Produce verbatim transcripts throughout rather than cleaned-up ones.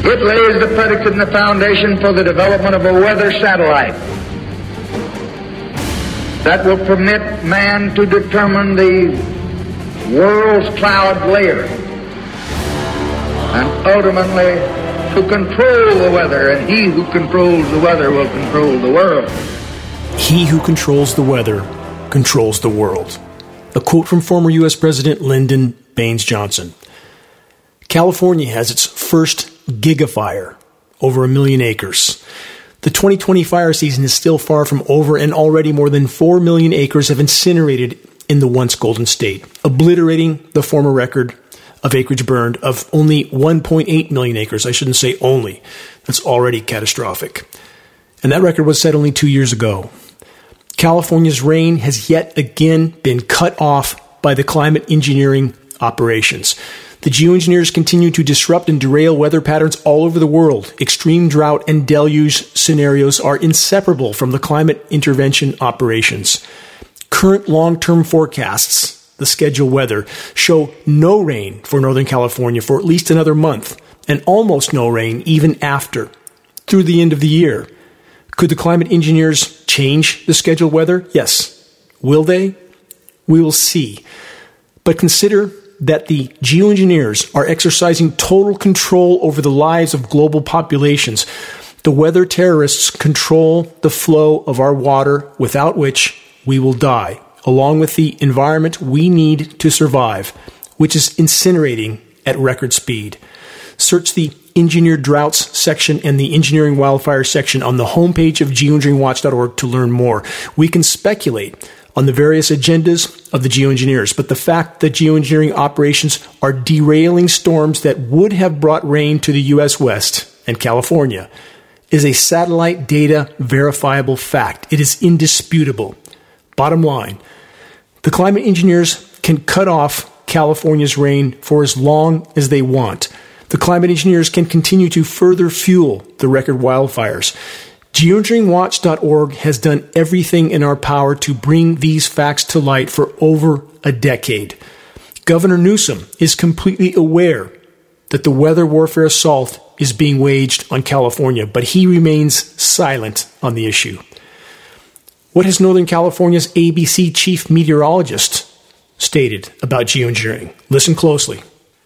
It lays the predicate and the foundation for the development of a weather satellite that will permit man to determine the world's cloud layer and ultimately to control the weather, and he who controls the weather will control the world. He who controls the weather controls the world. A quote from former U S President Lyndon Baines Johnson. California has its first gigafire, over a million acres. The twenty twenty fire season is still far from over, and already more than four million acres have incinerated in the once Golden State, obliterating the former record of acreage burned of only one point eight million acres. I shouldn't say only. That's already catastrophic. And that record was set only two years ago. California's rain has yet again been cut off by the climate engineering operations. The geoengineers continue to disrupt and derail weather patterns all over the world. Extreme drought and deluge scenarios are inseparable from the climate intervention operations. Current long-term forecasts, the scheduled weather, show no rain for Northern California for at least another month, and almost no rain even after, through the end of the year. Could the climate engineers change the scheduled weather? Yes. Will they? We will see. But consider that the geoengineers are exercising total control over the lives of global populations. The weather terrorists control the flow of our water, without which we will die, along with the environment we need to survive, which is incinerating at record speed. Search the Engineered Droughts section and the Engineering Wildfire section on the homepage of geoengineering watch dot org to learn more. We can speculate on the various agendas of the geoengineers, but the fact that geoengineering operations are derailing storms that would have brought rain to the U S West and California is a satellite data verifiable fact. It is indisputable. Bottom line, the climate engineers can cut off California's rain for as long as they want. The climate engineers can continue to further fuel the record wildfires. geoengineering watch dot org has done everything in our power to bring these facts to light for over a decade. Governor Newsom is completely aware that the weather warfare assault is being waged on California, but he remains silent on the issue. What has Northern California's A B C chief meteorologist stated about geoengineering? Listen closely.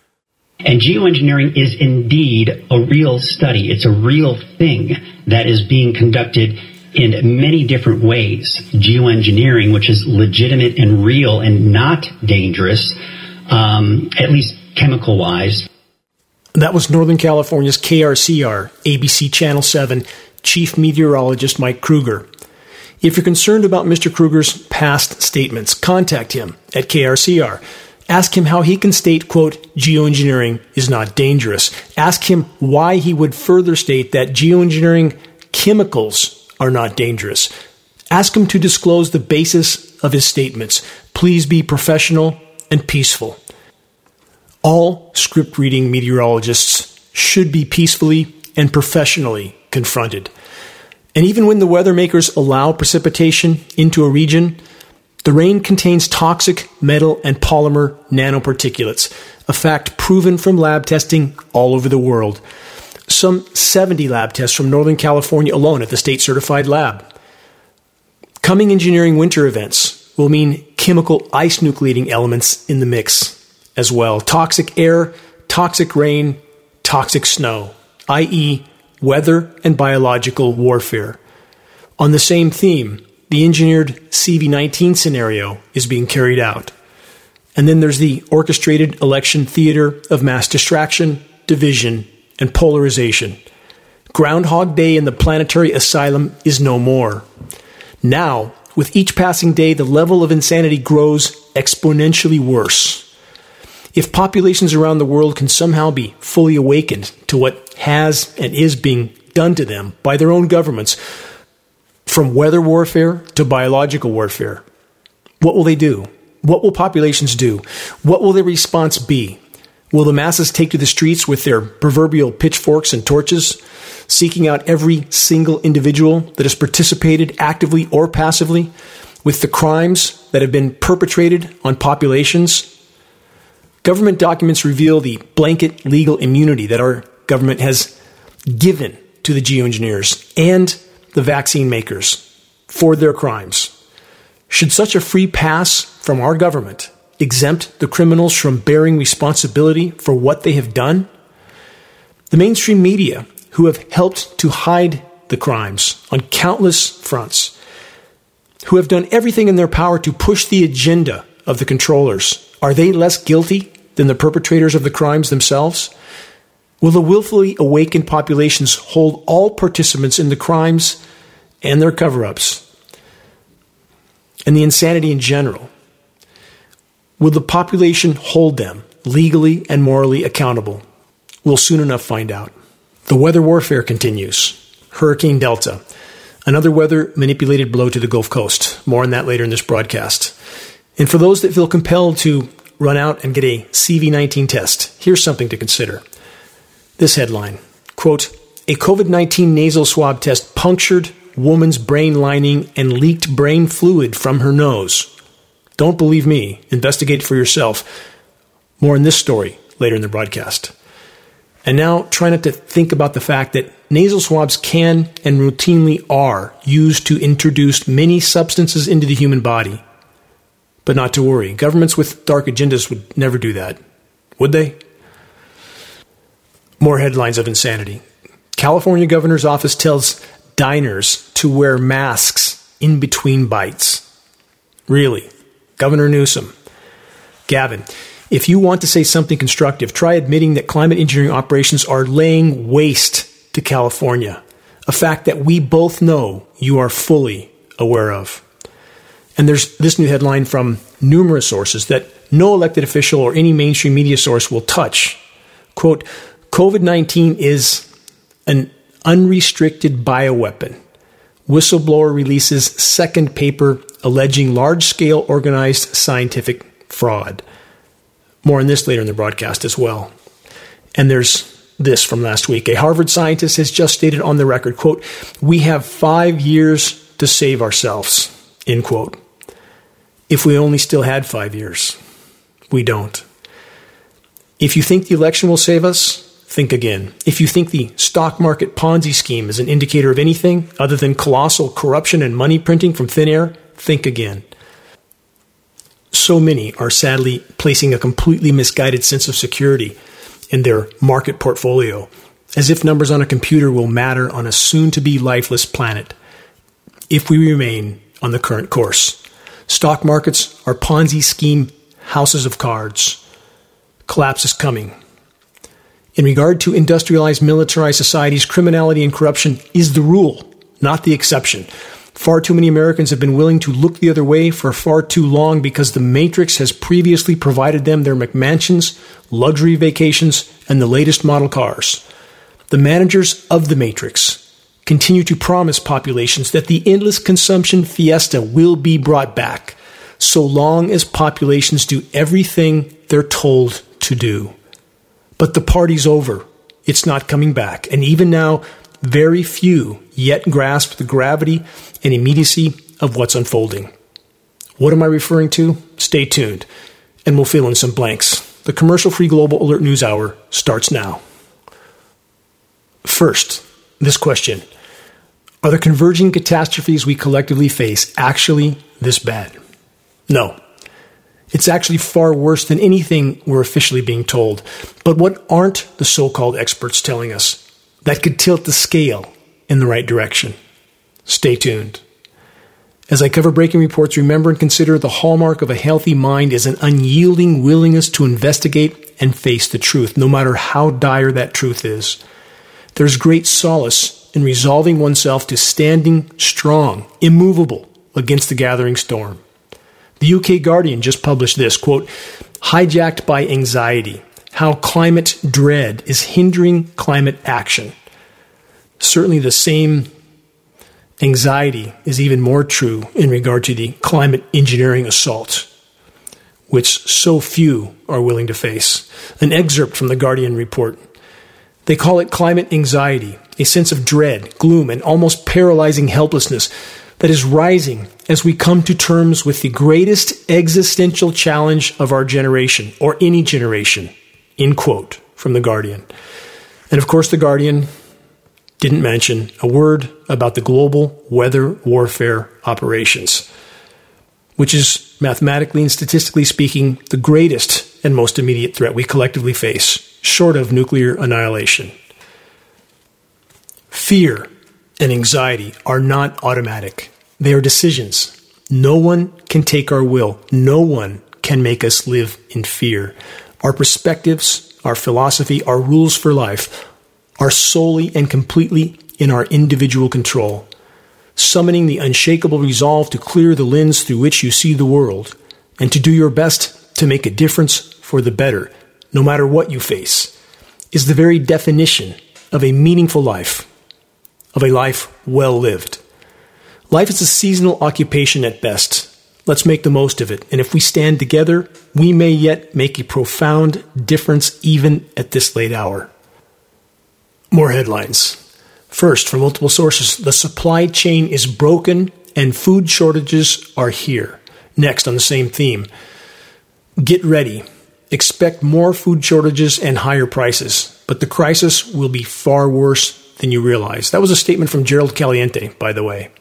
And geoengineering is indeed a real study. It's a real thing that is being conducted in many different ways. Geoengineering, which is legitimate and real and not dangerous, um, at least chemical-wise. That was Northern California's K R C R, A B C Channel seven, Chief Meteorologist Mike Kruger. If you're concerned about Mister Kruger's past statements, contact him at K R C R. Ask him how he can state, quote, geoengineering is not dangerous. Ask him why he would further state that geoengineering chemicals are not dangerous. Ask him to disclose the basis of his statements. Please be professional and peaceful. All script-reading meteorologists should be peacefully and professionally confronted. And even when the weather makers allow precipitation into a region, the rain contains toxic metal and polymer nanoparticulates, a fact proven from lab testing all over the world. Some seventy lab tests from Northern California alone at the state-certified lab. Coming engineering winter events will mean chemical ice nucleating elements in the mix as well. Toxic air, toxic rain, toxic snow, that is weather and biological warfare. On the same theme, the engineered C V nineteen scenario is being carried out. And then there's the orchestrated election theater of mass distraction, division, and polarization. Groundhog Day in the planetary asylum is no more. Now, with each passing day, the level of insanity grows exponentially worse. If populations around the world can somehow be fully awakened to what has and is being done to them by their own governments, from weather warfare to biological warfare, what will they do? What will populations do? What will their response be? Will the masses take to the streets with their proverbial pitchforks and torches, seeking out every single individual that has participated actively or passively with the crimes that have been perpetrated on populations? Government documents reveal the blanket legal immunity that our government has given to the geoengineers and the vaccine makers for their crimes. Should such a free pass from our government exempt the criminals from bearing responsibility for what they have done? The mainstream media, who have helped to hide the crimes on countless fronts, who have done everything in their power to push the agenda of the controllers, are they less guilty than the perpetrators of the crimes themselves? Will the willfully awakened populations hold all participants in the crimes and their cover-ups and the insanity in general? Will the population hold them legally and morally accountable? We'll soon enough find out. The weather warfare continues. Hurricane Delta, another weather-manipulated blow to the Gulf Coast. More on that later in this broadcast. And for those that feel compelled to run out and get a C V nineteen test, here's something to consider. This headline, quote, a COVID nineteen nasal swab test punctured woman's brain lining and leaked brain fluid from her nose. Don't believe me. Investigate for yourself. More in this story later in the broadcast. And now try not to think about the fact that nasal swabs can and routinely are used to introduce many substances into the human body. But not to worry. Governments with dark agendas would never do that. Would they? More headlines of insanity. California governor's office tells diners to wear masks in between bites. Really? Governor Newsom. Gavin, if you want to say something constructive, try admitting that climate engineering operations are laying waste to California, a fact that we both know you are fully aware of. And there's this new headline from numerous sources that no elected official or any mainstream media source will touch. Quote, COVID nineteen is an unrestricted bioweapon. Whistleblower releases second paper alleging large-scale organized scientific fraud. More on this later in the broadcast as well. And there's this from last week. A Harvard scientist has just stated on the record, quote, we have five years to save ourselves, end quote. If we only still had five years. We don't. If you think the election will save us, think again. If you think the stock market Ponzi scheme is an indicator of anything other than colossal corruption and money printing from thin air, think again. So many are sadly placing a completely misguided sense of security in their market portfolio, as if numbers on a computer will matter on a soon-to-be lifeless planet if we remain on the current course. Stock markets are Ponzi scheme houses of cards. Collapse is coming. In regard to industrialized, militarized societies, criminality and corruption is the rule, not the exception. Far too many Americans have been willing to look the other way for far too long because the Matrix has previously provided them their McMansions, luxury vacations, and the latest model cars. The managers of the Matrix continue to promise populations that the endless consumption fiesta will be brought back, so long as populations do everything they're told to do. But the party's over. It's not coming back. And even now, very few yet grasp the gravity and immediacy of what's unfolding. What am I referring to? Stay tuned, and we'll fill in some blanks. The commercial-free Global Alert News Hour starts now. First, this question. Are the converging catastrophes we collectively face actually this bad? No. It's actually far worse than anything we're officially being told. But what aren't the so-called experts telling us that could tilt the scale in the right direction? Stay tuned. As I cover breaking reports, remember and consider the hallmark of a healthy mind is an unyielding willingness to investigate and face the truth, no matter how dire that truth is. There's great solace in resolving oneself to standing strong, immovable, against the gathering storm. The U K Guardian just published this, quote, hijacked by anxiety, how climate dread is hindering climate action. Certainly the same anxiety is even more true in regard to the climate engineering assault, which so few are willing to face. An excerpt from the Guardian report. They call it climate anxiety, a sense of dread, gloom, and almost paralyzing helplessness that is rising as we come to terms with the greatest existential challenge of our generation, or any generation, end quote, from The Guardian. And of course, The Guardian didn't mention a word about the global weather warfare operations, which is mathematically and statistically speaking the greatest and most immediate threat we collectively face, short of nuclear annihilation. Fear and anxiety are not automatic. They are decisions. No one can take our will. No one can make us live in fear. Our perspectives, our philosophy, our rules for life are solely and completely in our individual control. Summoning the unshakable resolve to clear the lens through which you see the world and to do your best to make a difference for the better, no matter what you face, is the very definition of a meaningful life, of a life well lived. Life is a seasonal occupation at best. Let's make the most of it. And if we stand together, we may yet make a profound difference even at this late hour. More headlines. First, from multiple sources, the supply chain is broken and food shortages are here. Next, on the same theme, get ready. Expect more food shortages and higher prices, but the crisis will be far worse than you realize. That was a statement from Gerald Caliente, by the way.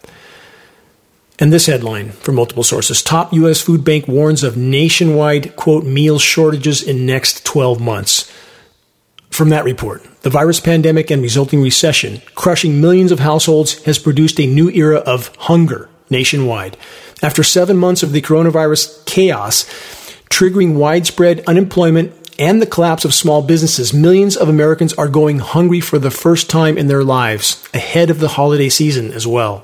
And this headline from multiple sources, top U S food bank warns of nationwide, quote, meal shortages in next twelve months. From that report, the virus pandemic and resulting recession, crushing millions of households, has produced a new era of hunger nationwide. After seven months of the coronavirus chaos, triggering widespread unemployment and the collapse of small businesses, millions of Americans are going hungry for the first time in their lives, ahead of the holiday season as well.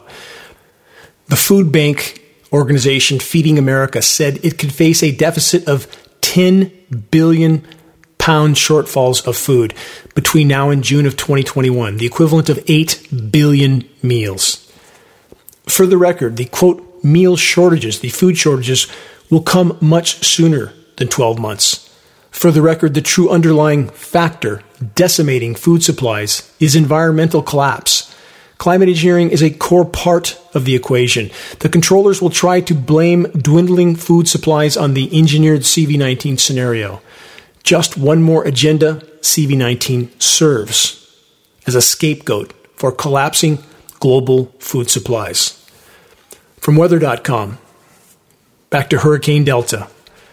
The food bank organization Feeding America said it could face a deficit of ten billion pound shortfalls of food between now and June of twenty twenty-one, the equivalent of eight billion meals. For the record, the quote, meal shortages, the food shortages, will come much sooner than twelve months. For the record, the true underlying factor decimating food supplies is environmental collapse. Climate engineering is a core part of the equation. The controllers will try to blame dwindling food supplies on the engineered C V nineteen scenario. Just one more agenda C V nineteen serves as a scapegoat for collapsing global food supplies. From weather dot com, back to Hurricane Delta,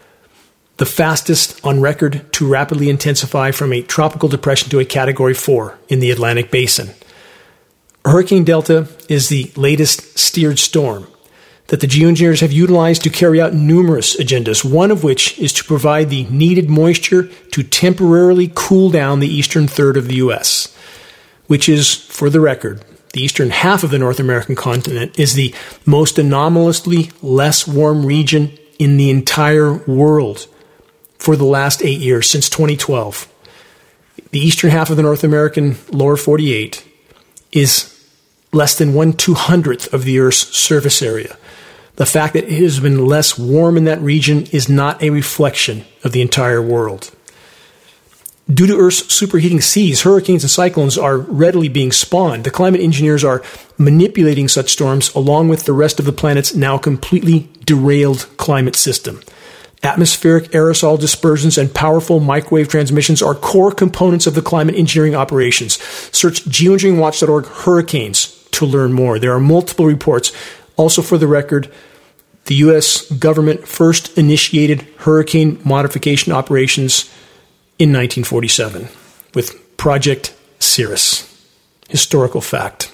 the fastest on record to rapidly intensify from a tropical depression to a Category four in the Atlantic Basin. Hurricane Delta is the latest steered storm that the geoengineers have utilized to carry out numerous agendas, one of which is to provide the needed moisture to temporarily cool down the eastern third of the U S, which is, for the record, the eastern half of the North American continent is the most anomalously less warm region in the entire world for the last eight years, since twenty twelve. The eastern half of the North American lower forty-eight is less than one two-hundredth of the Earth's surface area. The fact that it has been less warm in that region is not a reflection of the entire world. Due to Earth's superheating seas, hurricanes and cyclones are readily being spawned. The climate engineers are manipulating such storms along with the rest of the planet's now completely derailed climate system. Atmospheric aerosol dispersions and powerful microwave transmissions are core components of the climate engineering operations. Search geoengineering watch dot org hurricanes to learn more. There are multiple reports. Also, for the record, the U S government first initiated hurricane modification operations in nineteen forty-seven with Project Cirrus. Historical fact.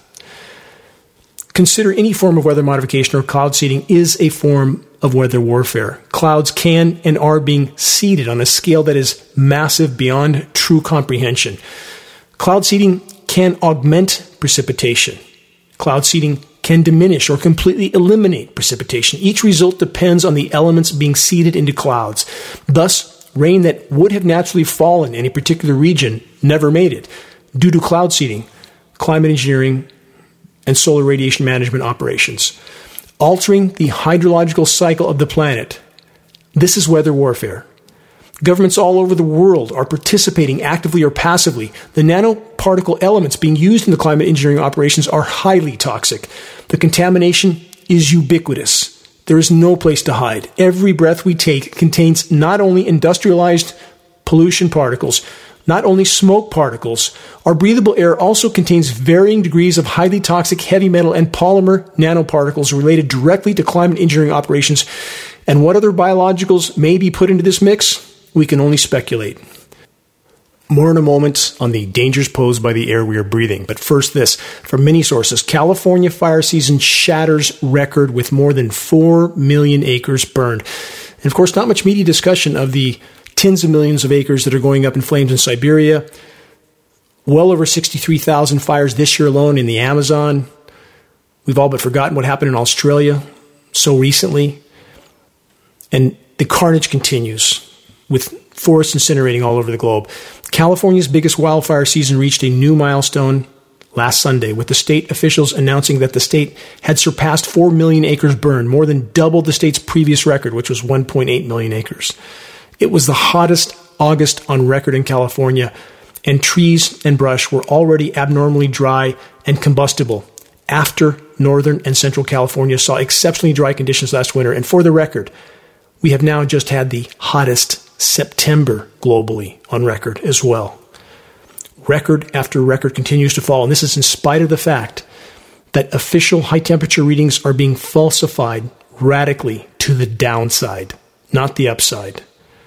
Consider any form of weather modification or cloud seeding is a form of weather warfare. Clouds can and are being seeded on a scale that is massive beyond true comprehension. Cloud seeding can augment precipitation. Cloud seeding can diminish or completely eliminate precipitation. Each result depends on the elements being seeded into clouds. Thus, rain that would have naturally fallen in a particular region never made it due to cloud seeding, climate engineering, and solar radiation management operations. Altering the hydrological cycle of the planet. This is weather warfare. Governments all over the world are participating actively or passively. The nanoparticle elements being used in the climate engineering operations are highly toxic. The contamination is ubiquitous. There is no place to hide. Every breath we take contains not only industrialized pollution particles, not only smoke particles, our breathable air also contains varying degrees of highly toxic heavy metal and polymer nanoparticles related directly to climate engineering operations. And what other biologicals may be put into this mix? We can only speculate. More in a moment on the dangers posed by the air we are breathing. But first this, from many sources, California fire season shatters record with more than four million acres burned. And of course, not much media discussion of the tens of millions of acres that are going up in flames in Siberia. Well over sixty-three thousand fires this year alone in the Amazon. We've all but forgotten what happened in Australia so recently. And the carnage continues with forests incinerating all over the globe. California's biggest wildfire season reached a new milestone last Sunday, with the state officials announcing that the state had surpassed four million acres burned, more than double the state's previous record, which was one point eight million acres. It was the hottest August on record in California, and trees and brush were already abnormally dry and combustible after Northern and Central California saw exceptionally dry conditions last winter. And for the record, we have now just had the hottest September globally on record as well. Record after record continues to fall, and this is in spite of the fact that official high-temperature readings are being falsified radically to the downside, not the upside.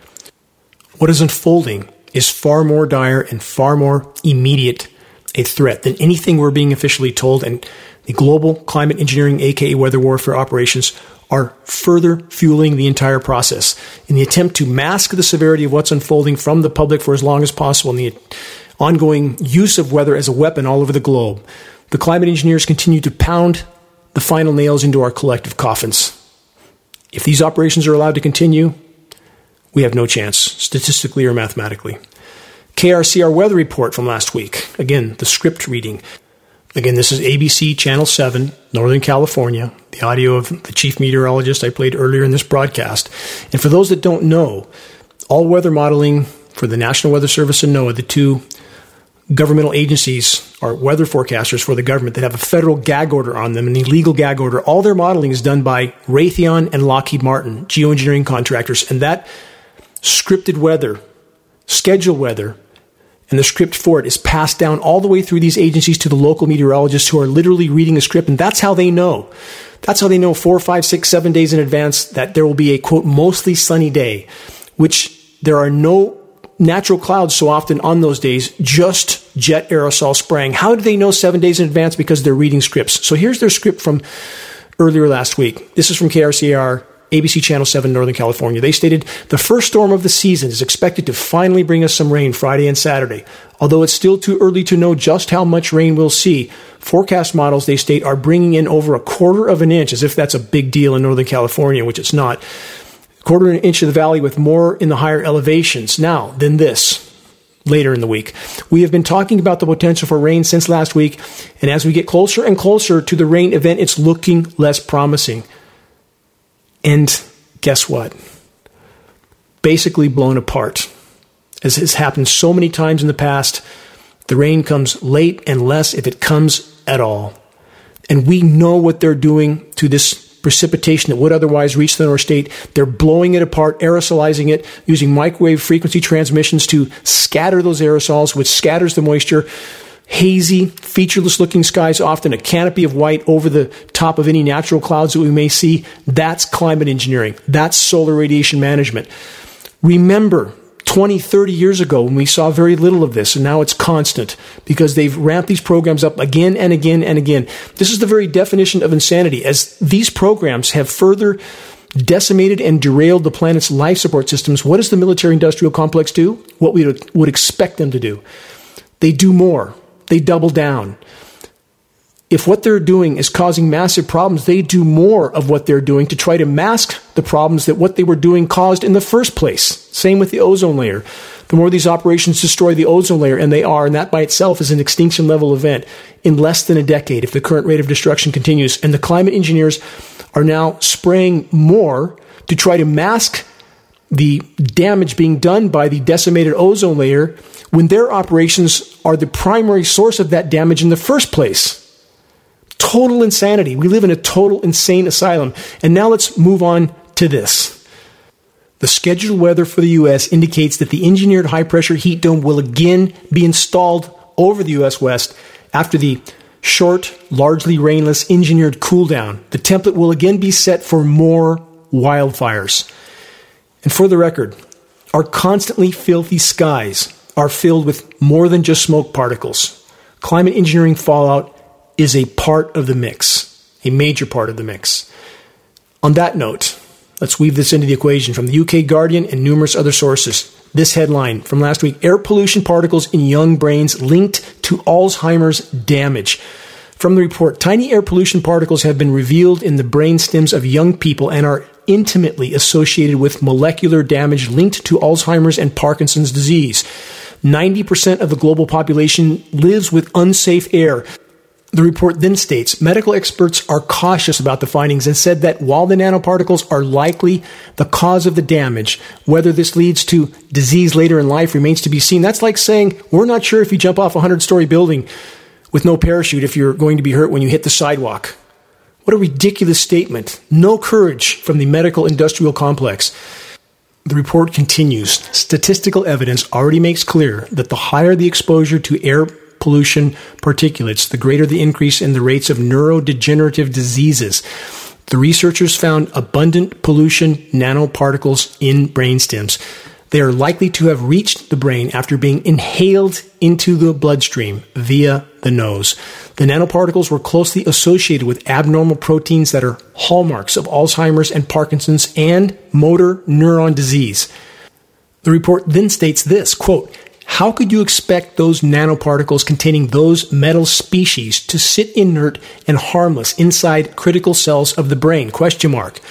What is unfolding is far more dire and far more immediate a threat than anything we're being officially told, and the global climate engineering, aka weather warfare operations, are further fueling the entire process in the attempt to mask the severity of what's unfolding from the public for as long as possible, and the ongoing use of weather as a weapon all over the globe. The climate engineers continue to pound the final nails into our collective coffins. If these operations are allowed to continue, we have no chance, statistically or mathematically. K R C R weather report from last week. Again, the script reading. Again, this is A B C Channel seven, Northern California, the audio of the chief meteorologist I played earlier in this broadcast. And for those that don't know, all weather modeling for the National Weather Service and NOAA, the two governmental agencies, are weather forecasters for the government that have a federal gag order on them, an illegal gag order. All their modeling is done by Raytheon and Lockheed Martin, geoengineering contractors. And that scripted weather, scheduled weather, and the script for it is passed down all the way through these agencies to the local meteorologists who are literally reading the script. And that's how they know. That's how they know four, five, six, seven days in advance that there will be a, quote, mostly sunny day, which there are no natural clouds so often on those days, just jet aerosol spraying. How do they know seven days in advance? Because they're reading scripts. So here's their script from earlier last week. This is from K R C R, A B C Channel seven, Northern California. They stated, the first storm of the season is expected to finally bring us some rain Friday and Saturday. Although it's still too early to know just how much rain we'll see, forecast models, they state, are bringing in over a quarter of an inch, as if that's a big deal in Northern California, which it's not. A quarter of an inch of the valley with more in the higher elevations. Now, then this, later in the week. We have been talking about the potential for rain since last week, and as we get closer and closer to the rain event, it's looking less promising. And guess what? Basically blown apart. As has happened so many times in the past, the rain comes late and less if it comes at all. And we know what they're doing to this precipitation that would otherwise reach the North State. They're blowing it apart, aerosolizing it, using microwave frequency transmissions to scatter those aerosols, which scatters the moisture. Hazy, featureless-looking skies, often a canopy of white over the top of any natural clouds that we may see. That's climate engineering. That's solar radiation management. Remember, twenty, thirty years ago when we saw very little of this, and now it's constant because they've ramped these programs up again and again and again. This is the very definition of insanity, as these programs have further decimated and derailed the planet's life support systems. What does the military-industrial complex do? What we would expect them to do. They do more. They double down. If what they're doing is causing massive problems, they do more of what they're doing to try to mask the problems that what they were doing caused in the first place. Same with the ozone layer. The more these operations destroy the ozone layer, and they are, and that by itself is an extinction level event in less than a decade if the current rate of destruction continues. And the climate engineers are now spraying more to try to mask the damage being done by the decimated ozone layer when their operations are the primary source of that damage in the first place. Total insanity. We live in a total insane asylum. And now let's move on to this. The scheduled weather for the U S indicates that the engineered high-pressure heat dome will again be installed over the U S West after the short, largely rainless engineered cool-down. The template will again be set for more wildfires. And for the record, our constantly filthy skies are filled with more than just smoke particles. Climate engineering fallout is a part of the mix, a major part of the mix. On that note, let's weave this into the equation from the U K Guardian and numerous other sources. This headline from last week: air pollution particles in young brains linked to Alzheimer's damage. From the report, tiny air pollution particles have been revealed in the brain stems of young people and are intimately associated with molecular damage linked to Alzheimer's and Parkinson's disease. ninety percent of the global population lives with unsafe air. The report then states, medical experts are cautious about the findings and said that while the nanoparticles are likely the cause of the damage, whether this leads to disease later in life remains to be seen. That's like saying, we're not sure if you jump off a hundred-story building with no parachute if you're going to be hurt when you hit the sidewalk. What a ridiculous statement. No courage from the medical industrial complex. The report continues. Statistical evidence already makes clear that the higher the exposure to air pollution particulates, the greater the increase in the rates of neurodegenerative diseases. The researchers found abundant pollution nanoparticles in brainstems. They are likely to have reached the brain after being inhaled into the bloodstream via the nose. The nanoparticles were closely associated with abnormal proteins that are hallmarks of Alzheimer's and Parkinson's and motor neuron disease. The report then states this, quote, how could you expect those nanoparticles containing those metal species to sit inert and harmless inside critical cells of the brain? Question mark.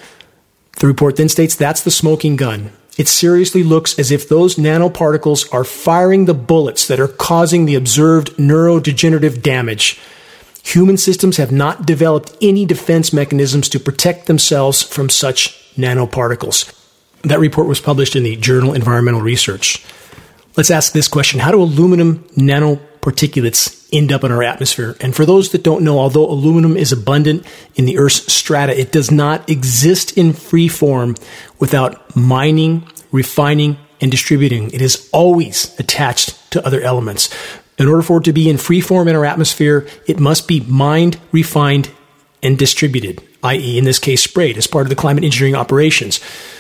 The report then states that's the smoking gun. It seriously looks as if those nanoparticles are firing the bullets that are causing the observed neurodegenerative damage. Human systems have not developed any defense mechanisms to protect themselves from such nanoparticles. That report was published in the journal Environmental Research. Let's ask this question. How do aluminum nanoparticulates end up in our atmosphere? And for those that don't know, although aluminum is abundant in the Earth's strata, it does not exist in free form without mining, refining, and distributing. It is always attached to other elements. In order for it to be in free form in our atmosphere, it must be mined, refined, and distributed, that is, in this case, sprayed as part of the climate engineering operations.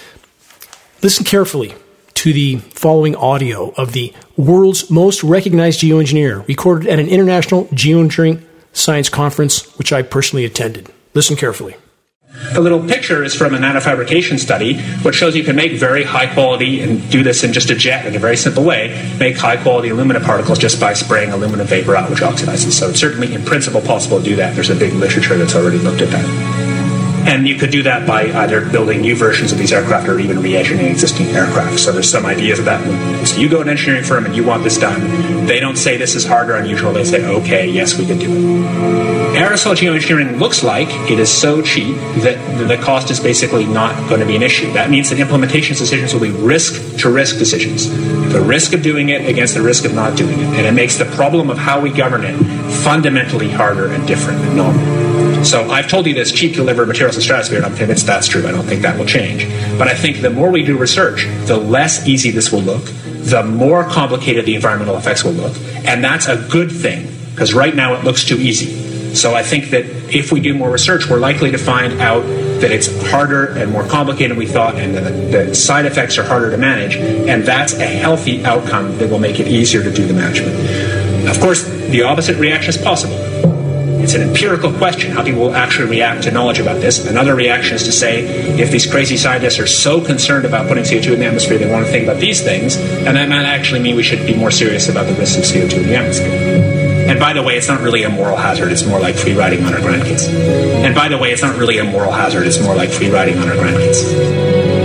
Listen carefully to the following audio of the world's most recognized geoengineer, recorded at an international geoengineering science conference, which I personally attended. Listen carefully. The little picture is from a nanofabrication study, which shows you can make very high quality, and do this in just a jet in a very simple way, make high quality alumina particles just by spraying aluminum vapor out, which oxidizes. So it's certainly in principle possible to do that. There's a big literature that's already looked at that. And you could do that by either building new versions of these aircraft or even re-engineering existing aircraft. So there's some ideas of that. So you go to an engineering firm and you want this done. They don't say this is hard or unusual. They say, okay, yes, we can do it. Aerosol geoengineering looks like it is so cheap that the cost is basically not going to be an issue. That means that implementation decisions will be risk-to-risk decisions. The risk of doing it against the risk of not doing it. And it makes the problem of how we govern it fundamentally harder and different than normal. So I've told you this, cheap to deliver materials to stratosphere, and I'm convinced that's true. I don't think that will change. But I think the more we do research, the less easy this will look, the more complicated the environmental effects will look. And that's a good thing, because right now it looks too easy. So I think that if we do more research, we're likely to find out that it's harder and more complicated than we thought, and that the side effects are harder to manage. And that's a healthy outcome that will make it easier to do the management. Of course, the opposite reaction is possible. It's an empirical question, how people will actually react to knowledge about this. Another reaction is to say, if these crazy scientists are so concerned about putting C O two in the atmosphere, they want to think about these things, and that might actually mean we should be more serious about the risks of C O two in the atmosphere. And by the way, it's not really a moral hazard, it's more like free riding on our grandkids. And by the way, it's not really a moral hazard, it's more like free riding on our grandkids.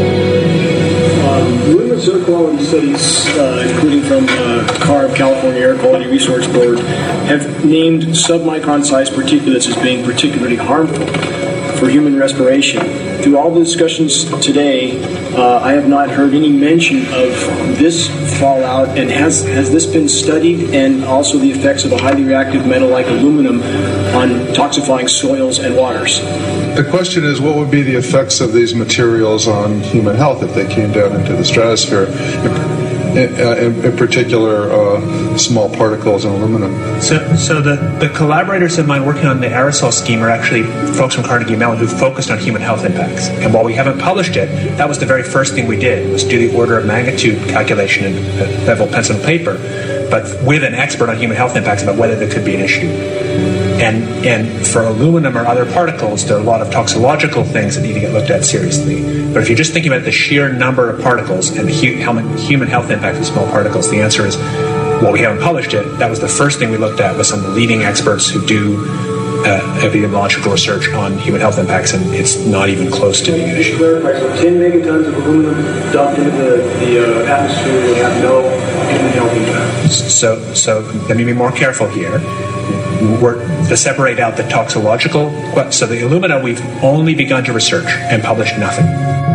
Um, numerous air quality studies, uh, including from uh, CARB, California Air Quality Resource Board, have named submicron-sized particulates as being particularly harmful for human respiration. Through all the discussions today, uh, I have not heard any mention of this fallout, and has, has this been studied, and also the effects of a highly reactive metal like aluminum on toxifying soils and waters? The question is, what would be the effects of these materials on human health if they came down into the stratosphere? In, in, in particular, uh, small particles and aluminum. So, so the, the collaborators of mine working on the aerosol scheme are actually folks from Carnegie Mellon who focused on human health impacts. And while we haven't published it, that was the very first thing we did, was do the order of magnitude calculation in level pencil and paper, but with an expert on human health impacts about whether there could be an issue. And and for aluminum or other particles, there are a lot of toxicological things that need to get looked at seriously. But if you're just thinking about the sheer number of particles and the hu- human health impact of small particles, the answer is, well, we haven't published it. That was the first thing we looked at with some of the leading experts who do uh, epidemiological research on human health impacts, and it's not even close to being an issue. Just clarify, so ten megatons of aluminum dumped into the, the uh, atmosphere will have no human health impact. So, so let me be more careful here. We're, to separate out the toxicological, so the alumina we've only begun to research and published nothing.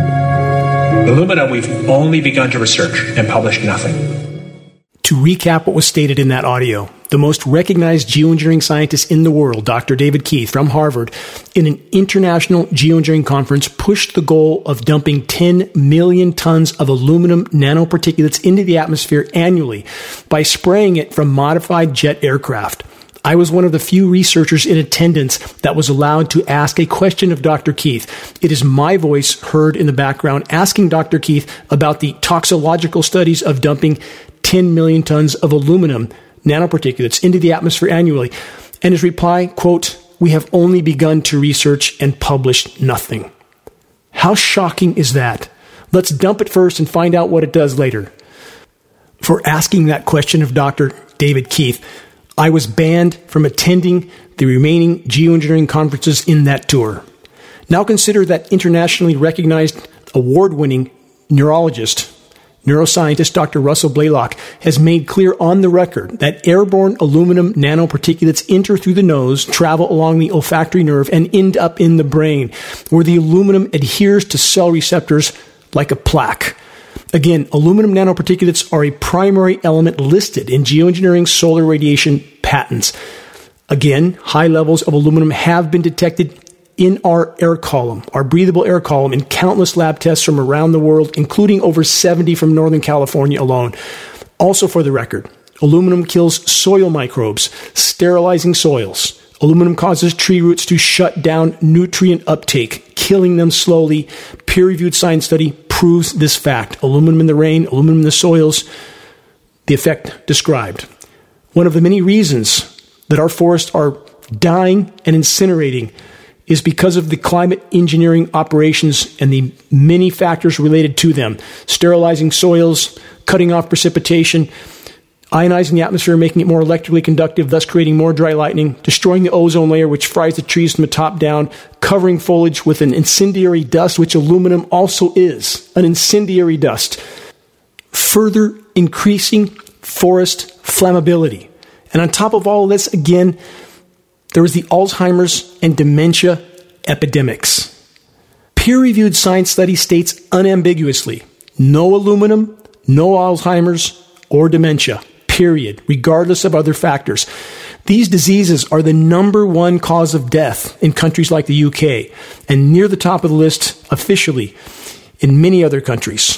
The alumina we've only begun to research and published nothing. To recap what was stated in that audio, the most recognized geoengineering scientist in the world, Doctor David Keith from Harvard, in an international geoengineering conference, pushed the goal of dumping ten million tons of aluminum nanoparticulates into the atmosphere annually by spraying it from modified jet aircraft. I was one of the few researchers in attendance that was allowed to ask a question of Doctor Keith. It is my voice heard in the background asking Doctor Keith about the toxicological studies of dumping ten million tons of aluminum nanoparticulates into the atmosphere annually. And his reply, quote, "We have only begun to research and published nothing." How shocking is that? Let's dump it first and find out what it does later. For asking that question of Doctor David Keith, I was banned from attending the remaining geoengineering conferences in that tour. Now consider that internationally recognized award-winning neurologist, neuroscientist Doctor Russell Blaylock has made clear on the record that airborne aluminum nanoparticulates enter through the nose, travel along the olfactory nerve, and end up in the brain, where the aluminum adheres to cell receptors like a plaque. Again, aluminum nanoparticulates are a primary element listed in geoengineering solar radiation patents. Again, high levels of aluminum have been detected in our air column, our breathable air column, in countless lab tests from around the world, including over seventy from Northern California alone. Also for the record, aluminum kills soil microbes, sterilizing soils. Aluminum causes tree roots to shut down nutrient uptake, killing them slowly. Peer-reviewed science study proves this fact. Aluminum in the rain, aluminum in the soils, the effect described. One of the many reasons that our forests are dying and incinerating is because of the climate engineering operations and the many factors related to them. Sterilizing soils, cutting off precipitation, ionizing the atmosphere, making it more electrically conductive, thus creating more dry lightning, destroying the ozone layer, which fries the trees from the top down, covering foliage with an incendiary dust, which aluminum also is, an incendiary dust, further increasing forest flammability. And on top of all of this, again, there was the Alzheimer's and dementia epidemics. Peer-reviewed science study states unambiguously, no aluminum, no Alzheimer's or dementia. Period, regardless of other factors. These diseases are the number one cause of death in countries like the U K and near the top of the list officially in many other countries.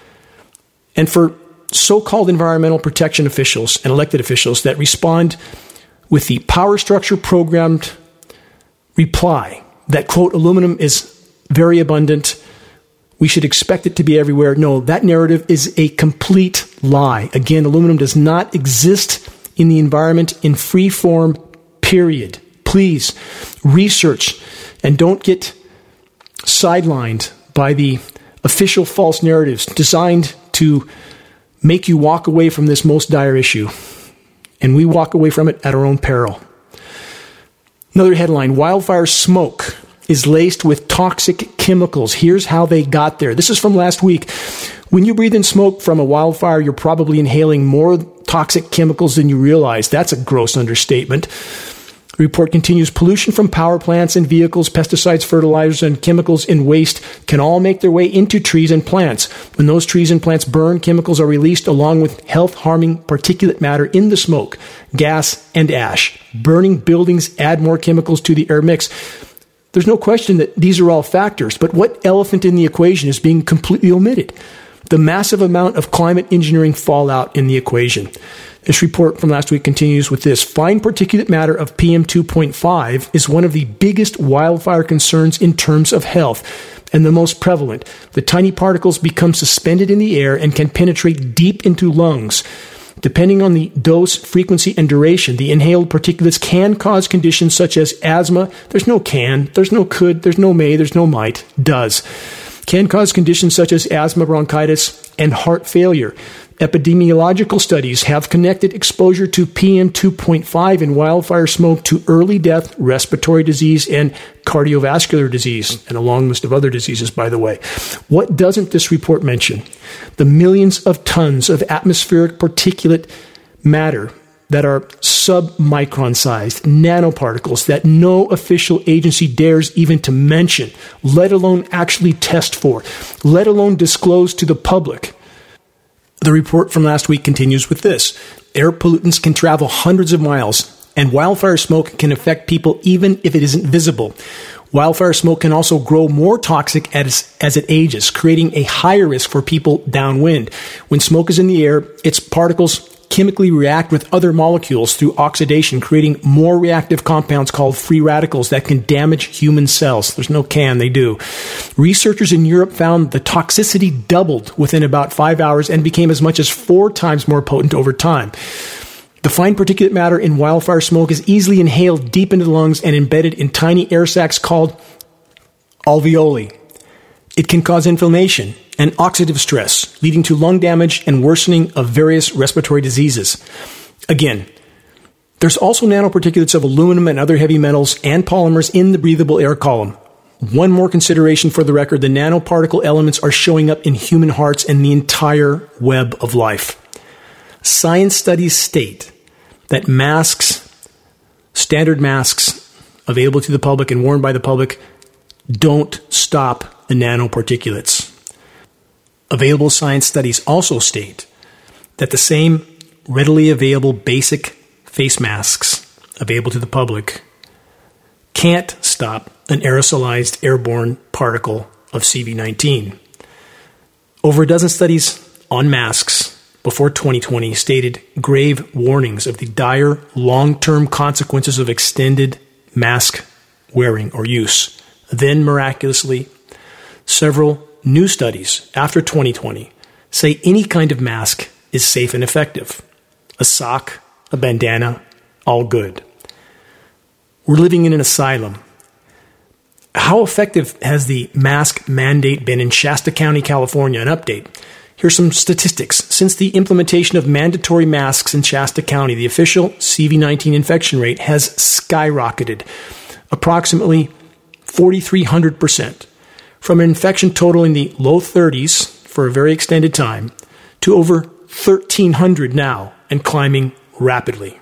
And for so-called environmental protection officials and elected officials that respond with the power structure programmed reply that, quote, aluminum is very abundant, we should expect it to be everywhere. No, that narrative is a complete lie. Again, aluminum does not exist in the environment in free form, period. Please research and don't get sidelined by the official false narratives designed to make you walk away from this most dire issue. And we walk away from it at our own peril. Another headline, wildfire smoke is laced with toxic chemicals. Here's how they got there. This is from last week. When you breathe in smoke from a wildfire, you're probably inhaling more toxic chemicals than you realize. That's a gross understatement. The report continues, pollution from power plants and vehicles, pesticides, fertilizers, and chemicals in waste can all make their way into trees and plants. When those trees and plants burn, chemicals are released along with health-harming particulate matter in the smoke, gas, and ash. Burning buildings add more chemicals to the air mix. There's no question that these are all factors, but what elephant in the equation is being completely omitted? The massive amount of climate engineering fallout in the equation. This report from last week continues with this. Fine particulate matter of P M two point five is one of the biggest wildfire concerns in terms of health and the most prevalent. The tiny particles become suspended in the air and can penetrate deep into lungs. Depending on the dose, frequency, and duration, the inhaled particulates can cause conditions such as asthma. There's no can, there's no could, there's no may, there's no might. Does. Can cause conditions such as asthma, bronchitis, and heart failure. Epidemiological studies have connected exposure to P M two point five in wildfire smoke to early death, respiratory disease, and cardiovascular disease, and a long list of other diseases, by the way. What doesn't this report mention? The millions of tons of atmospheric particulate matter that are submicron sized, nanoparticles that no official agency dares even to mention, let alone actually test for, let alone disclose to the public. The report from last week continues with this. Air pollutants can travel hundreds of miles, and wildfire smoke can affect people even if it isn't visible. Wildfire smoke can also grow more toxic as, as it ages, creating a higher risk for people downwind. When smoke is in the air, its particles chemically react with other molecules through oxidation, creating more reactive compounds called free radicals that can damage human cells. There's no can, they do. Researchers in Europe found the toxicity doubled within about five hours and became as much as four times more potent over time. The fine particulate matter in wildfire smoke is easily inhaled deep into the lungs and embedded in tiny air sacs called alveoli. It can cause inflammation and oxidative stress, leading to lung damage and worsening of various respiratory diseases. Again, there's also nanoparticulates of aluminum and other heavy metals and polymers in the breathable air column. One more consideration for the record, the nanoparticle elements are showing up in human hearts and the entire web of life. Science studies state that masks, standard masks available to the public and worn by the public, don't stop the nanoparticulates. Available science studies also state that the same readily available basic face masks available to the public can't stop an aerosolized airborne particle of C V nineteen. Over a dozen studies on masks before twenty twenty stated grave warnings of the dire long-term consequences of extended mask wearing or use. Then, miraculously, several new studies after twenty twenty say any kind of mask is safe and effective. A sock, a bandana, all good. We're living in an asylum. How effective has the mask mandate been in Shasta County, California? An update. Here's some statistics. Since the implementation of mandatory masks in Shasta County, the official C V nineteen infection rate has skyrocketed approximately four thousand three hundred percent. From an infection total in the low thirties for a very extended time to over thirteen hundred now and climbing rapidly.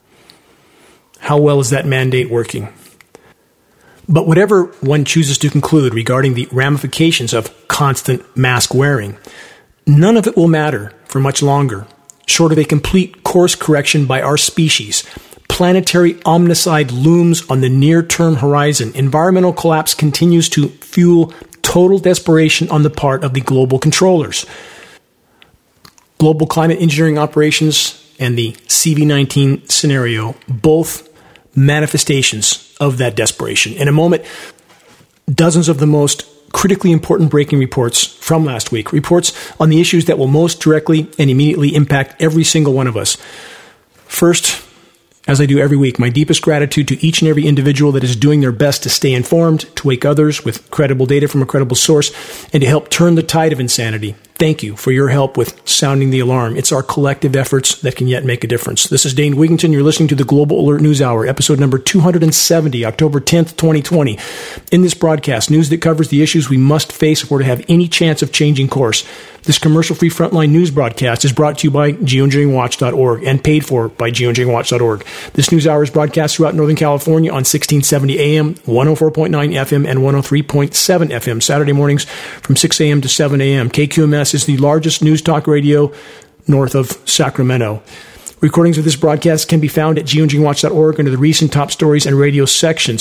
How well is that mandate working? But whatever one chooses to conclude regarding the ramifications of constant mask wearing, none of it will matter for much longer, short of a complete course correction by our species. Planetary omnicide looms on the near-term horizon. Environmental collapse continues to fuel total desperation on the part of the global controllers. Global climate engineering operations and the C V nineteen scenario, both manifestations of that desperation. In a moment, dozens of the most critically important breaking reports from last week, reports on the issues that will most directly and immediately impact every single one of us. First, as I do every week, my deepest gratitude to each and every individual that is doing their best to stay informed, to wake others with credible data from a credible source, and to help turn the tide of insanity. Thank you for your help with sounding the alarm. It's our collective efforts that can yet make a difference. This is Dane Wigington. You're listening to the Global Alert News Hour, episode number two hundred seventy, October tenth, twenty twenty. In this broadcast, news that covers the issues we must face if we're to have any chance of changing course. This commercial-free frontline news broadcast is brought to you by geoengineering watch dot org and paid for by geoengineering watch dot org. This news hour is broadcast throughout Northern California on sixteen seventy A M, one oh four point nine F M, and one oh three point seven F M, Saturday mornings from six A M to seven A M. K Q M S is the largest news talk radio north of Sacramento. Recordings of this broadcast can be found at geoengineering watch dot org under the recent top stories and radio sections.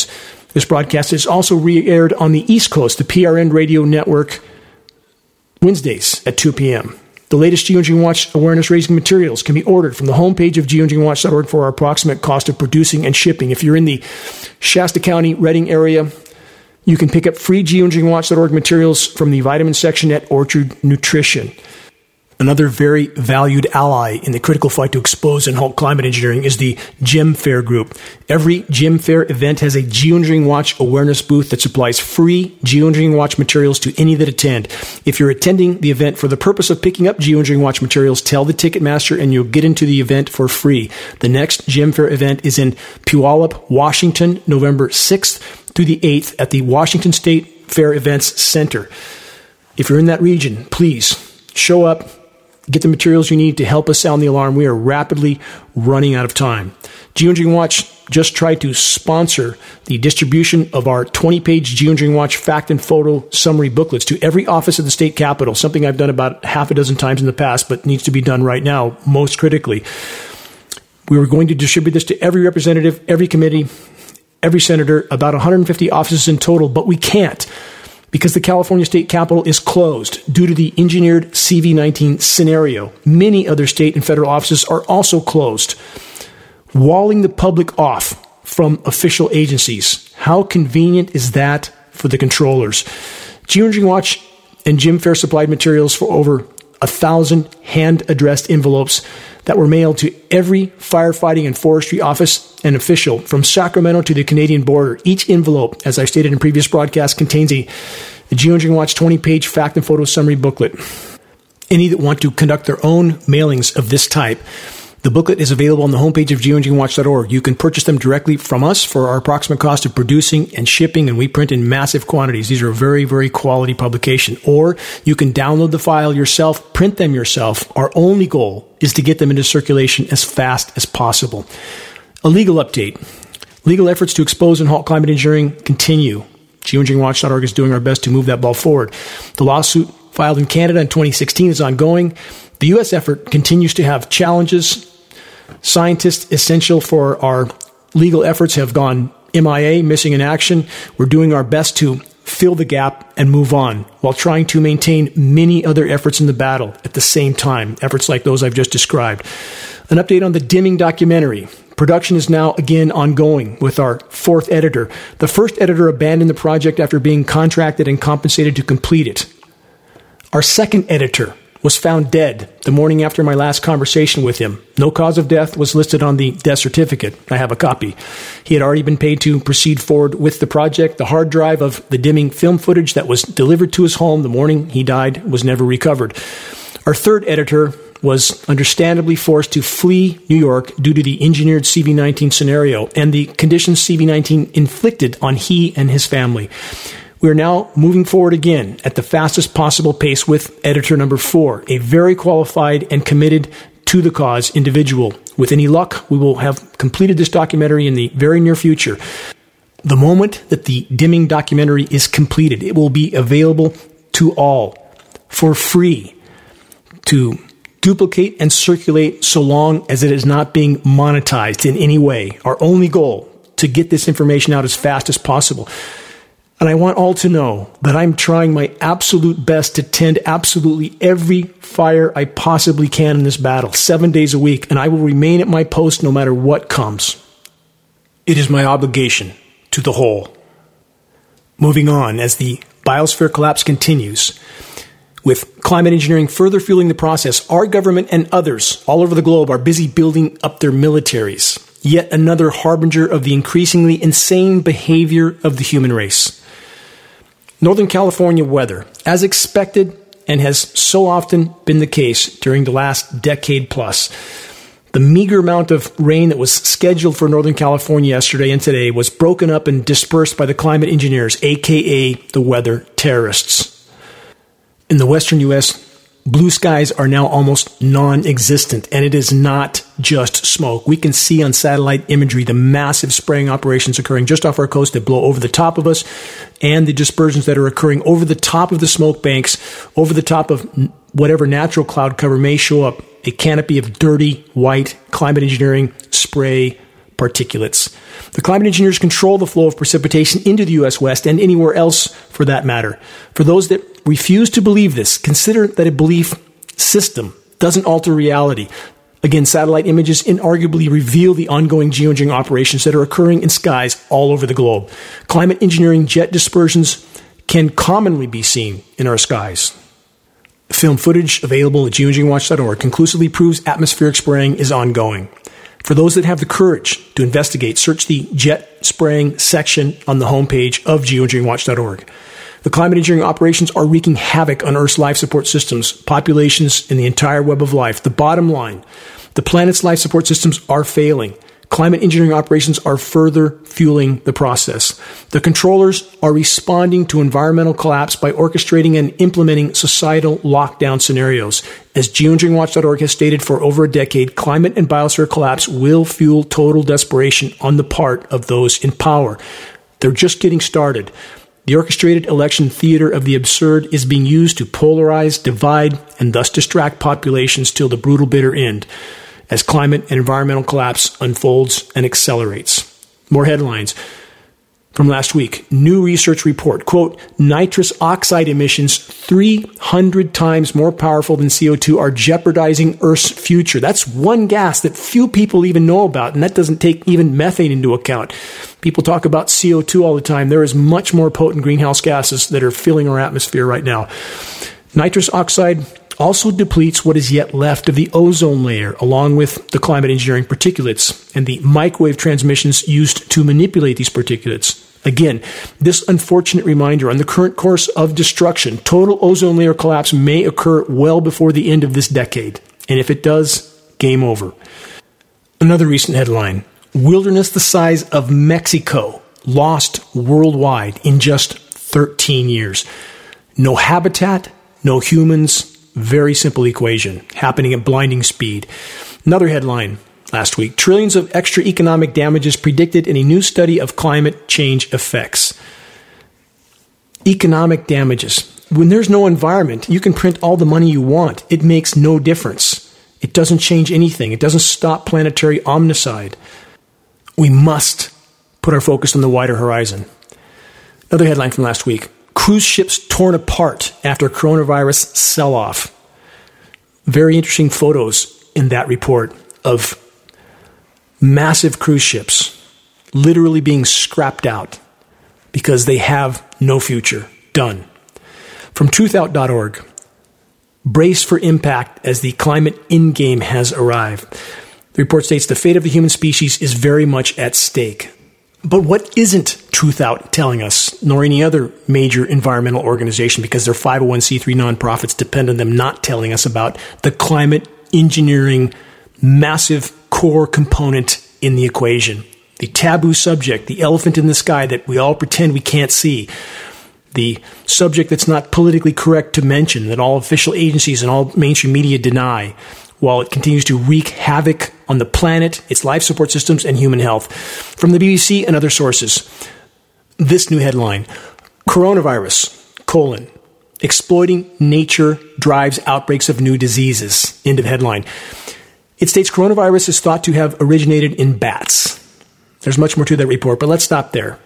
This broadcast is also re-aired on the East Coast, the P R N Radio Network, Wednesdays at two p.m. The latest Geoengineering Watch awareness-raising materials can be ordered from the homepage of geoengineering watch dot org for our approximate cost of producing and shipping. If you're in the Shasta County, Redding area, you can pick up free geoengineering watch dot org materials from the vitamin section at Orchard Nutrition. Another very valued ally in the critical fight to expose and halt climate engineering is the Gem Fair Group. Every Gem Fair event has a Geoengineering Watch awareness booth that supplies free Geoengineering Watch materials to any that attend. If you're attending the event for the purpose of picking up Geoengineering Watch materials, tell the Ticketmaster and you'll get into the event for free. The next Gem Fair event is in Puyallup, Washington, November sixth through the eighth at the Washington State Fair Events Center. If you're in that region, please show up. Get the materials you need to help us sound the alarm. We are rapidly running out of time. Geoengineering Watch just tried to sponsor the distribution of our twenty-page Geoengineering Watch fact and photo summary booklets to every office of the state capitol, something I've done about half a dozen times in the past, but needs to be done right now, most critically. We were going to distribute this to every representative, every committee, every senator, about one hundred fifty offices in total, but we can't, because the California State Capitol is closed due to the engineered C V nineteen scenario. Many other state and federal offices are also closed, walling the public off from official agencies. How convenient is that for the controllers? Geoengineering Watch and Gem Fair supplied materials for over a thousand hand-addressed envelopes that were mailed to every firefighting and forestry office and official from Sacramento to the Canadian border. Each envelope, as I stated in previous broadcasts, contains a, a Geoengineering Watch twenty-page fact and photo summary booklet. Any that want to conduct their own mailings of this type, the booklet is available on the homepage of geoengineering watch dot org. You can purchase them directly from us for our approximate cost of producing and shipping, and we print in massive quantities. These are a very, very quality publication. Or you can download the file yourself, print them yourself. Our only goal is to get them into circulation as fast as possible. A legal update. Legal efforts to expose and halt climate engineering continue. geoengineering watch dot org is doing our best to move that ball forward. The lawsuit filed in Canada in twenty sixteen is ongoing. The U S effort continues to have challenges. Scientists essential for our legal efforts have gone M I A, missing in action. We're doing our best to fill the gap and move on while trying to maintain many other efforts in the battle at the same time, efforts like those I've just described. An update on the Dimming documentary. Production is now again ongoing with our fourth editor. The first editor abandoned the project after being contracted and compensated to complete it. Our second editor was found dead the morning after my last conversation with him. No cause of death was listed on the death certificate. I have a copy. He had already been paid to proceed forward with the project. The hard drive of the Dimming film footage that was delivered to his home the morning he died was never recovered. Our third editor was understandably forced to flee New York due to the engineered C V nineteen scenario and the conditions C V nineteen inflicted on he and his family. We are now moving forward again at the fastest possible pace with editor number four, a very qualified and committed to the cause individual. With any luck, we will have completed this documentary in the very near future. The moment that the Dimming documentary is completed, it will be available to all for free to duplicate and circulate so long as it is not being monetized in any way. Our only goal, to get this information out as fast as possible. And I want all to know that I'm trying my absolute best to tend absolutely every fire I possibly can in this battle, seven days a week, and I will remain at my post no matter what comes. It is my obligation to the whole. Moving on, as the biosphere collapse continues, with climate engineering further fueling the process, our government and others all over the globe are busy building up their militaries. Yet another harbinger of the increasingly insane behavior of the human race. Northern California weather, as expected and has so often been the case during the last decade plus. The meager amount of rain that was scheduled for Northern California yesterday and today was broken up and dispersed by the climate engineers, aka the weather terrorists. In the western U S, blue skies are now almost non-existent, and it is not just smoke. We can see on satellite imagery the massive spraying operations occurring just off our coast that blow over the top of us, and the dispersions that are occurring over the top of the smoke banks, over the top of whatever natural cloud cover may show up, a canopy of dirty, white, climate engineering spray particulates. The climate engineers control the flow of precipitation into the U S West and anywhere else for that matter. For those that refuse to believe this, consider that a belief system doesn't alter reality. Again, satellite images inarguably reveal the ongoing geoengineering operations that are occurring in skies all over the globe. Climate engineering jet dispersions can commonly be seen in our skies. Film footage available at geoengineering watch dot org conclusively proves atmospheric spraying is ongoing. For those that have the courage to investigate, search the jet spraying section on the homepage of geoengineering watch dot org. The climate engineering operations are wreaking havoc on Earth's life support systems, populations, and the entire web of life. The bottom line, the planet's life support systems are failing. Climate engineering operations are further fueling the process. The controllers are responding to environmental collapse by orchestrating and implementing societal lockdown scenarios. As geoengineering watch dot org has stated for over a decade, climate and biosphere collapse will fuel total desperation on the part of those in power. They're just getting started. The orchestrated election theater of the absurd is being used to polarize, divide, and thus distract populations till the brutal bitter end, as climate and environmental collapse unfolds and accelerates. More headlines from last week. New research report, quote, nitrous oxide emissions three hundred times more powerful than C O two are jeopardizing Earth's future. That's one gas that few people even know about, and that doesn't take even methane into account. People talk about C O two all the time. There is much more potent greenhouse gases that are filling our atmosphere right now. Nitrous oxide also depletes what is yet left of the ozone layer, along with the climate engineering particulates and the microwave transmissions used to manipulate these particulates. Again, this unfortunate reminder on the current course of destruction, total ozone layer collapse may occur well before the end of this decade. And if it does, game over. Another recent headline, wilderness the size of Mexico lost worldwide in just thirteen years. No habitat, no humans, very simple equation, happening at blinding speed. Another headline last week, trillions of extra economic damages predicted in a new study of climate change effects. Economic damages. When there's no environment, you can print all the money you want. It makes no difference. It doesn't change anything. It doesn't stop planetary omnicide. We must put our focus on the wider horizon. Another headline from last week, cruise ships torn apart after coronavirus sell-off. Very interesting photos in that report of massive cruise ships literally being scrapped out because they have no future. Done. From truth out dot org, brace for impact as the climate endgame has arrived. The report states the fate of the human species is very much at stake. But what isn't Truth Out telling us, nor any other major environmental organization, because their five oh one c three nonprofits depend on them not telling us about the climate engineering massive core component in the equation? The taboo subject, the elephant in the sky that we all pretend we can't see. The subject that's not politically correct to mention, that all official agencies and all mainstream media deny, while it continues to wreak havoc on the planet, its life support systems, and human health. From the B B C and other sources, this new headline, coronavirus, colon, exploiting nature drives outbreaks of new diseases, end of headline. It states coronavirus is thought to have originated in bats. There's much more to that report, but let's stop there.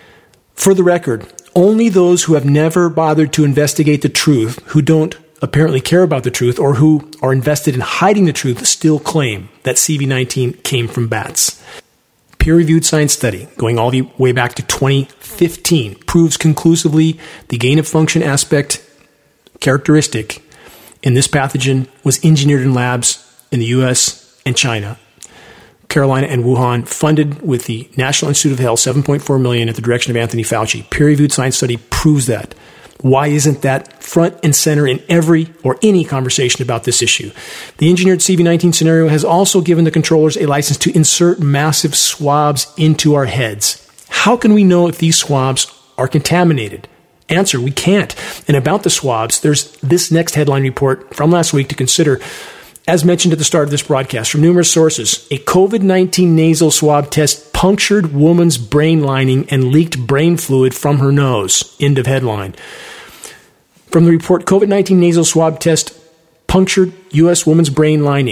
For the record, only those who have never bothered to investigate the truth, who don't apparently care about the truth, or who are invested in hiding the truth, still claim that C V nineteen came from bats. Peer-reviewed science study, going all the way back to twenty fifteen, proves conclusively the gain-of-function aspect characteristic in this pathogen was engineered in labs in the U S and China, Carolina and Wuhan, funded with the National Institute of Health, seven point four million dollars at the direction of Anthony Fauci. Peer-reviewed science study proves that. Why isn't that front and center in every or any conversation about this issue? The engineered C V nineteen scenario has also given the controllers a license to insert massive swabs into our heads. How can we know if these swabs are contaminated? Answer, we can't. And about the swabs, there's this next headline report from last week to consider. As mentioned at the start of this broadcast, from numerous sources, a COVID nineteen nasal swab test punctured woman's brain lining and leaked brain fluid from her nose. End of headline. From the report, COVID nineteen nasal swab test punctured U S woman's brain lining.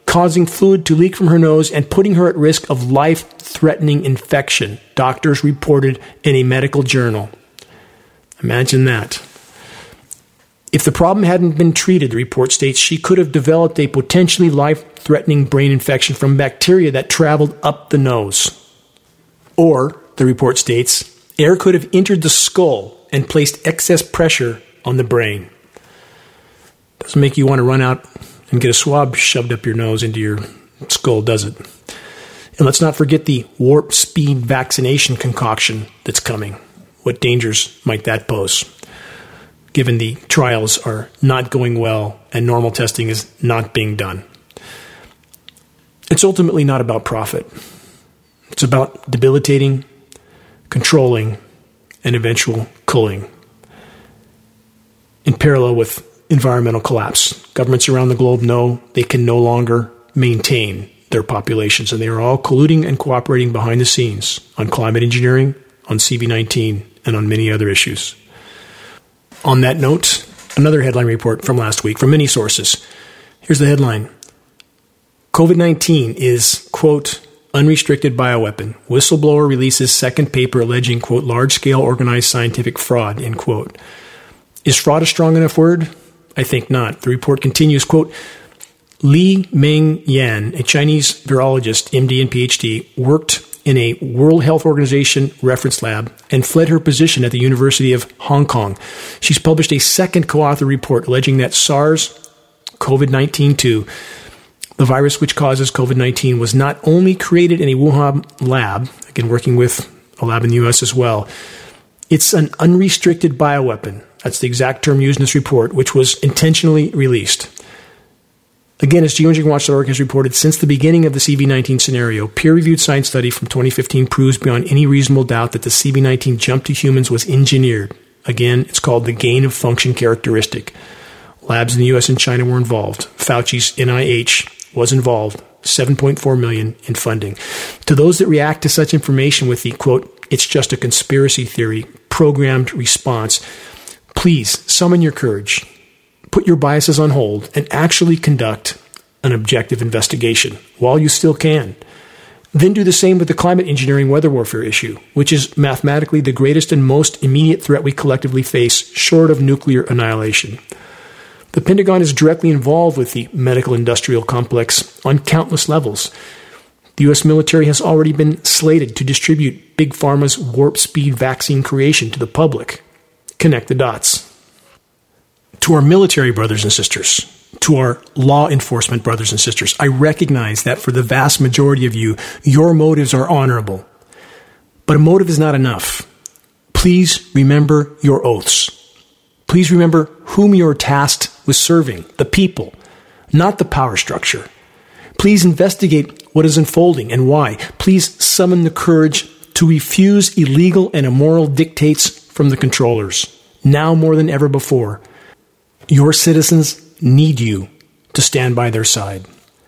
causing fluid to leak from her nose and putting her at risk of life-threatening infection, doctors reported in a medical journal. Imagine that. If the problem hadn't been treated, the report states, she could have developed a potentially life-threatening brain infection from bacteria that traveled up the nose. Or, the report states, air could have entered the skull and placed excess pressure on the brain. Doesn't make you want to run out and get a swab shoved up your nose into your skull, does it? And let's not forget the warp speed vaccination concoction that's coming. What dangers might that pose, given the trials are not going well and normal testing is not being done? It's ultimately not about profit. It's about debilitating, controlling, and eventual culling. In parallel with environmental collapse, governments around the globe know they can no longer maintain their populations, and they are all colluding and cooperating behind the scenes on climate engineering, on C V nineteen, and on many other issues. On that note, another headline report from last week from many sources. Here's the headline. COVID nineteen is, quote, unrestricted bioweapon. Whistleblower releases second paper alleging, quote, large-scale organized scientific fraud, end quote. Is fraud a strong enough word? I think not. The report continues, quote, Li Meng Yan, a Chinese virologist, M D and P H D, worked in a World Health Organization reference lab and fled her position at the University of Hong Kong. She's published a second co-author report alleging that SARS-CoV nineteen two, the virus which causes COVID nineteen, was not only created in a Wuhan lab, again working with a lab in the U S as well, it's an unrestricted bioweapon. That's the exact term used in this report, which was intentionally released. Again, as geoengineering watch dot org has reported, since the beginning of the C V nineteen scenario, peer-reviewed science study from twenty fifteen proves beyond any reasonable doubt that the C V nineteen jump to humans was engineered. Again, it's called the gain-of-function characteristic. Labs in the U S and China were involved. Fauci's N I H was involved. seven point four million dollars in funding. To those that react to such information with the, quote, it's just a conspiracy theory, programmed response, please summon your courage, put your biases on hold, and actually conduct an objective investigation while you still can. Then do the same with the climate engineering weather warfare issue, which is mathematically the greatest and most immediate threat we collectively face, short of nuclear annihilation. The Pentagon is directly involved with the medical-industrial complex on countless levels. The U S military has already been slated to distribute Big Pharma's warp speed vaccine creation to the public. Connect the dots. To our military brothers and sisters, to our law enforcement brothers and sisters, I recognize that for the vast majority of you, your motives are honorable. But a motive is not enough. Please remember your oaths. Please remember whom you are tasked with serving, the people, not the power structure. Please investigate what is unfolding and why. Please summon the courage to refuse illegal and immoral dictates from the controllers, now more than ever before. Your citizens need you to stand by their side.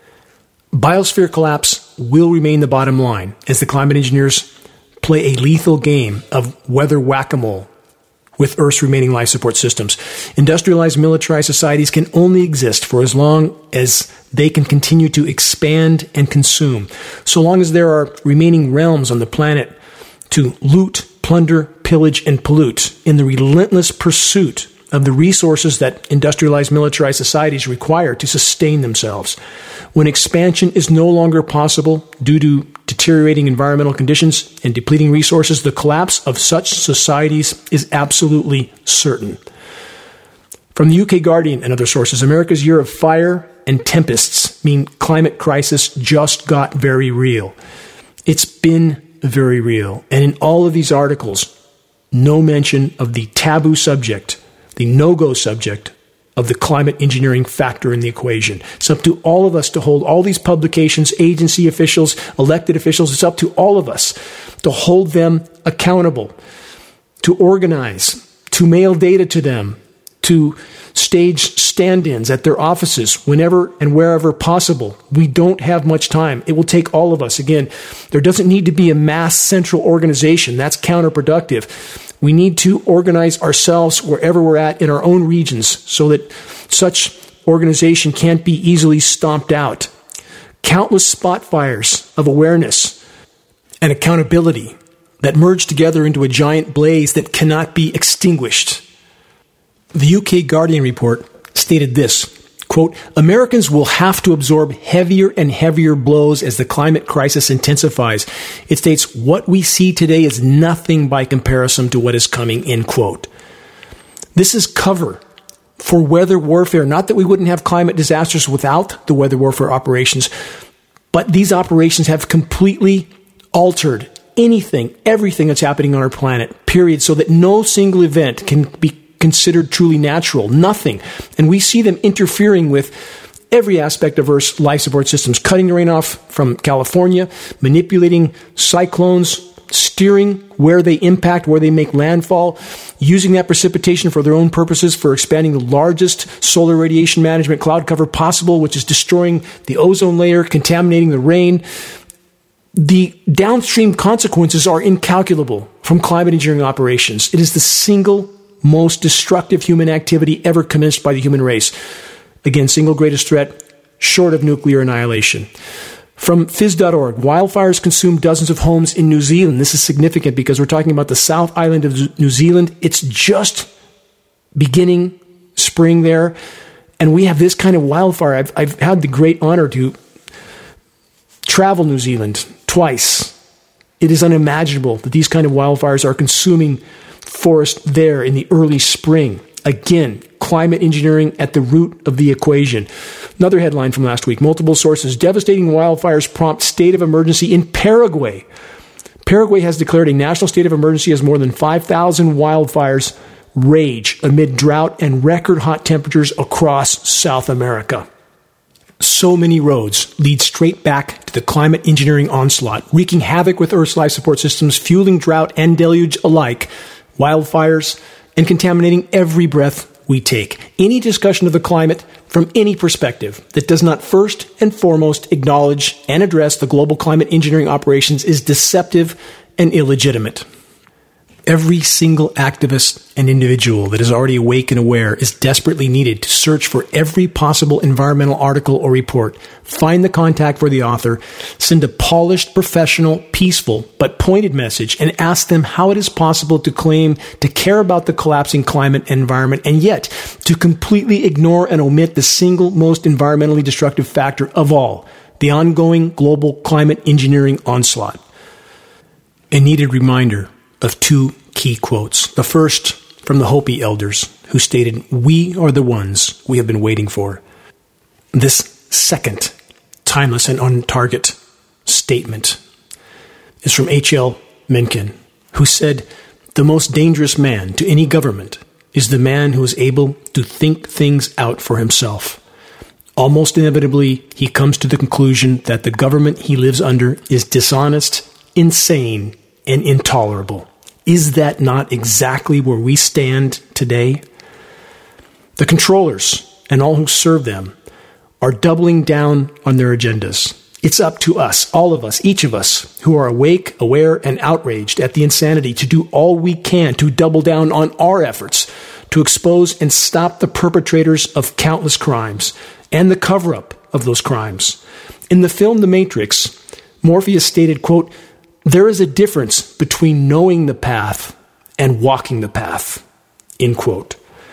Biosphere collapse will remain the bottom line as the climate engineers play a lethal game of weather whack-a-mole with Earth's remaining life support systems. Industrialized, militarized societies can only exist for as long as they can continue to expand and consume. So long as there are remaining realms on the planet to loot, plunder, pillage, and pollute in the relentless pursuit of the resources that industrialized, militarized societies require to sustain themselves. When expansion is no longer possible due to deteriorating environmental conditions and depleting resources, the collapse of such societies is absolutely certain. From the U K Guardian and other sources, America's year of fire and tempests mean climate crisis just got very real. It's been very real. And in all of these articles, no mention of the taboo subject, the no-go subject of the climate engineering factor in the equation. It's up to all of us to hold all these publications, agency officials, elected officials, it's up to all of us to hold them accountable, to organize, to mail data to them, to stage stand-ins at their offices whenever and wherever possible. We don't have much time. It will take all of us. Again, there doesn't need to be a mass central organization. That's counterproductive. We need to organize ourselves wherever we're at in our own regions so that such organization can't be easily stomped out. countless spot fires of awareness and accountability that merge together into a giant blaze that cannot be extinguished. The U K Guardian report stated this, quote, Americans will have to absorb heavier and heavier blows as the climate crisis intensifies. It states, what we see today is nothing by comparison to what is coming, end quote. This is cover for weather warfare. Not that we wouldn't have climate disasters without the weather warfare operations, but these operations have completely altered anything, everything that's happening on our planet, period, so that no single event can be considered truly natural. Nothing. And we see them interfering with every aspect of Earth's life support systems, cutting the rain off from California, manipulating cyclones, steering where they impact, where they make landfall, using that precipitation for their own purposes, for expanding the largest solar radiation management cloud cover possible, which is destroying the ozone layer, contaminating the rain. The downstream consequences are incalculable from climate engineering operations. It is the single most destructive human activity ever commenced by the human race. Again, single greatest threat short of nuclear annihilation. From phys dot org, wildfires consume dozens of homes in New Zealand. This is significant because we're talking about the South Island of New Zealand. It's just beginning spring there, and we have this kind of wildfire. I've, I've had the great honor to travel New Zealand twice. It is unimaginable that these kind of wildfires are consuming forest there in the early spring. Again, climate engineering at the root of the equation. Another headline from last week, multiple sources, devastating wildfires prompt state of emergency in Paraguay. Paraguay has declared a national state of emergency as more than five thousand wildfires rage amid drought and record hot temperatures across South America. So many roads lead straight back to the climate engineering onslaught, wreaking havoc with Earth's life support systems, fueling drought and deluge alike, wildfires, and contaminating every breath we take. Any discussion of the climate from any perspective that does not first and foremost acknowledge and address the global climate engineering operations is deceptive and illegitimate. Every single activist and individual that is already awake and aware is desperately needed to search for every possible environmental article or report, find the contact for the author, send a polished, professional, peaceful, but pointed message, and ask them how it is possible to claim to care about the collapsing climate and environment, and yet to completely ignore and omit the single most environmentally destructive factor of all, the ongoing global climate engineering onslaught. A needed reminder of two key quotes. The first from the Hopi elders, who stated, "We are the ones we have been waiting for." This second, timeless and on-target statement is from H L Mencken, who said, "The most dangerous man to any government is the man who is able to think things out for himself. Almost inevitably, he comes to the conclusion that the government he lives under is dishonest, insane, and intolerable." Is that not exactly where we stand today? The controllers and all who serve them are doubling down on their agendas. It's up to us, all of us, each of us, who are awake, aware, and outraged at the insanity, to do all we can to double down on our efforts to expose and stop the perpetrators of countless crimes and the cover-up of those crimes. In the film The Matrix, Morpheus stated, quote, "There is a difference between knowing the path and walking the path," end quote.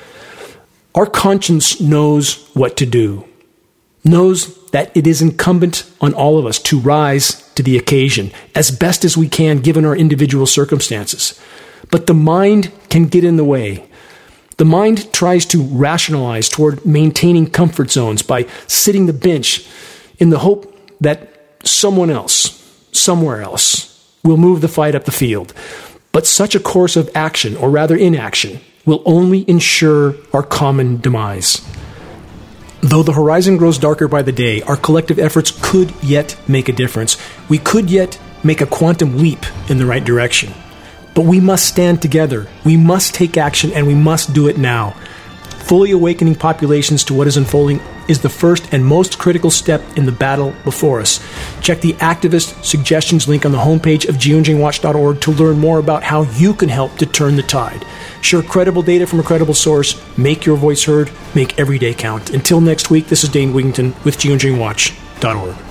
Our conscience knows what to do, knows that it is incumbent on all of us to rise to the occasion as best as we can given our individual circumstances. But the mind can get in the way. The mind tries to rationalize toward maintaining comfort zones by sitting the bench in the hope that someone else, somewhere else, will move the fight up the field. But such a course of action, or rather inaction, will only ensure our common demise. Though the horizon grows darker by the day, our collective efforts could yet make a difference. We could yet make a quantum leap in the right direction. But we must stand together. We must take action, and we must do it now. Fully awakening populations to what is unfolding is the first and most critical step in the battle before us. Check the activist suggestions link on the homepage of geoengineering watch dot org to learn more about how you can help to turn the tide. Share credible data from a credible source. Make your voice heard. Make every day count. Until next week, this is Dane Wigington with geoengineering watch dot org.